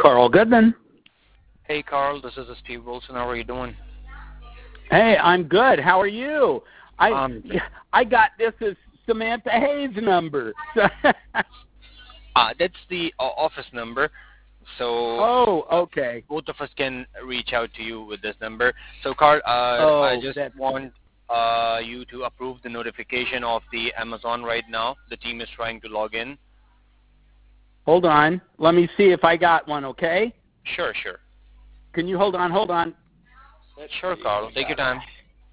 Carl Goodman. Hey, Carl. This is Steve Wilson. How are you doing? Hey, I'm good. How are you? Um, I got this as Samantha Hayes' number. that's the office number. So Oh, okay. both of us can reach out to you with this number. So, Carl, I just want you to approve the notification of the Amazon right now. The team is trying to log in. Hold on. Let me see if I got one, okay? Sure. Can you hold on? Sure, Carl. Take your time.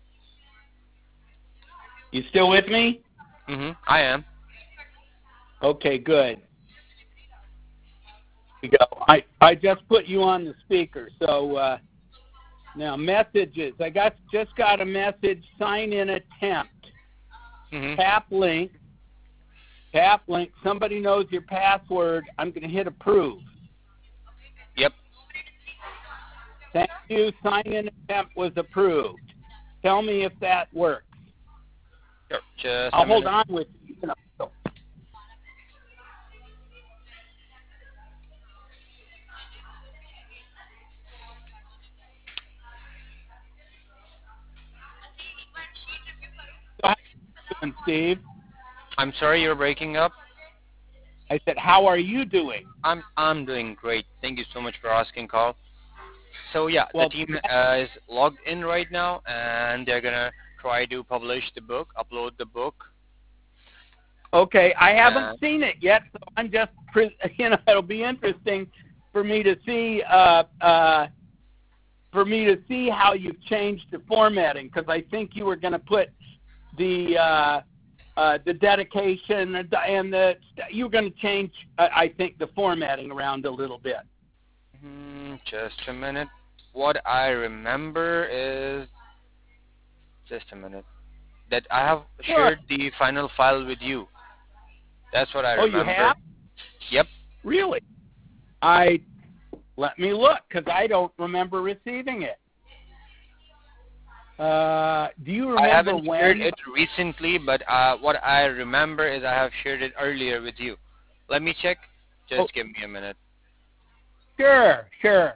You still with me? I am. Okay, good. Here we go. I just put you on the speaker. So now messages. I just got a message. Sign in attempt. Tap link. Somebody knows your password. I'm going to hit approve. Yep. Thank you. Sign in attempt was approved. Tell me if that works. Sure. Just I'll hold on with you. How are you doing, Steve? I'm sorry, you're breaking up. I said, how are you doing? I'm doing great. Thank you so much for asking, Carl. So yeah, Well, the team is logged in right now, and they're gonna try to publish the book, upload the book. Okay, I haven't seen it yet, so I'm just, it'll be interesting for me to see, how you've changed the formatting, because I think you were going to put the dedication and you were going to change, I think, the formatting around a little bit. Just a minute. What I remember is, just a minute, that I have shared the final file with you. That's what I remember. Oh, you have? Yep. Really? Let me look, because I don't remember receiving it. Do you remember I haven't when? shared it recently, but what I remember is I have shared it earlier with you. Let me check. Just give me a minute. Sure.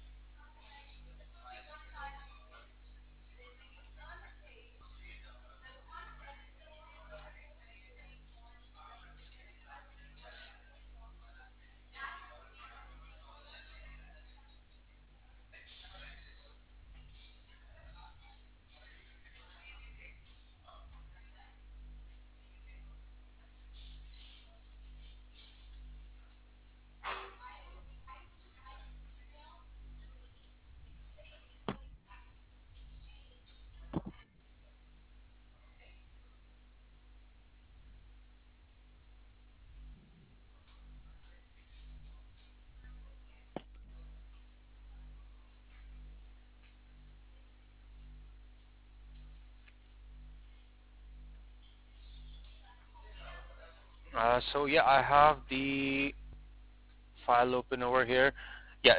So yeah, I have the file open over here. Yeah,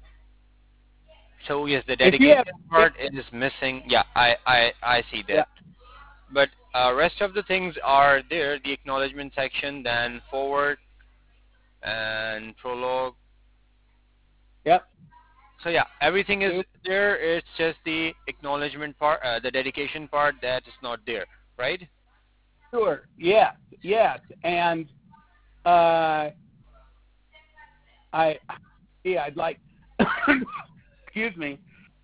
so yes, the dedication part is missing. Yeah, I see that. Yeah. But rest of the things are there. The acknowledgement section, then forward and prologue. Yep. So yeah, everything is there. It's just the acknowledgement part, the dedication part that is not there, right? Sure. Yes. And I'd like. Excuse me.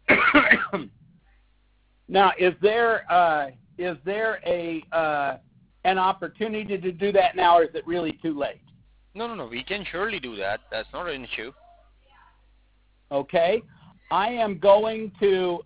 Now, is there an opportunity to do that now, or is it really too late? No. We can surely do that. That's not an issue. Okay. I am going to.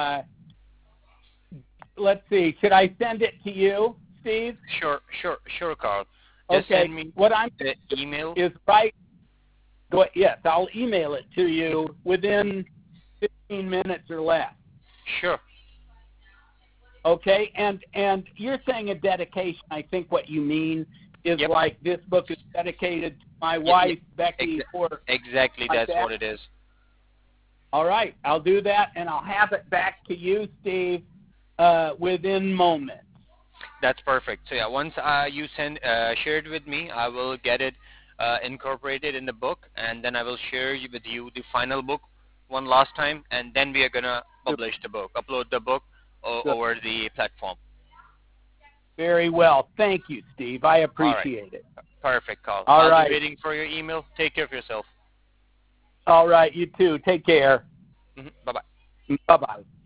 Let's see. Should I send it to you, Steve? Sure, Carl. Just send me what I'm the email. Is yes, I'll email it to you within 15 minutes or less. Sure. Okay, and you're saying a dedication. I think what you mean is like this book is dedicated to my wife, Becky. Exactly, that's what it is. All right, I'll do that, and I'll have it back to you, Steve, within moments. That's perfect. So yeah, once you share it with me, I will get it incorporated in the book, and then I will share with you the final book one last time, and then we are gonna publish the book, upload the book over the platform. Very well. Thank you, Steve. I All right. appreciate it. Perfect, Carl. All I'll right. be waiting for your email. Take care of yourself. All right. You too. Take care. Bye-bye. Bye-bye.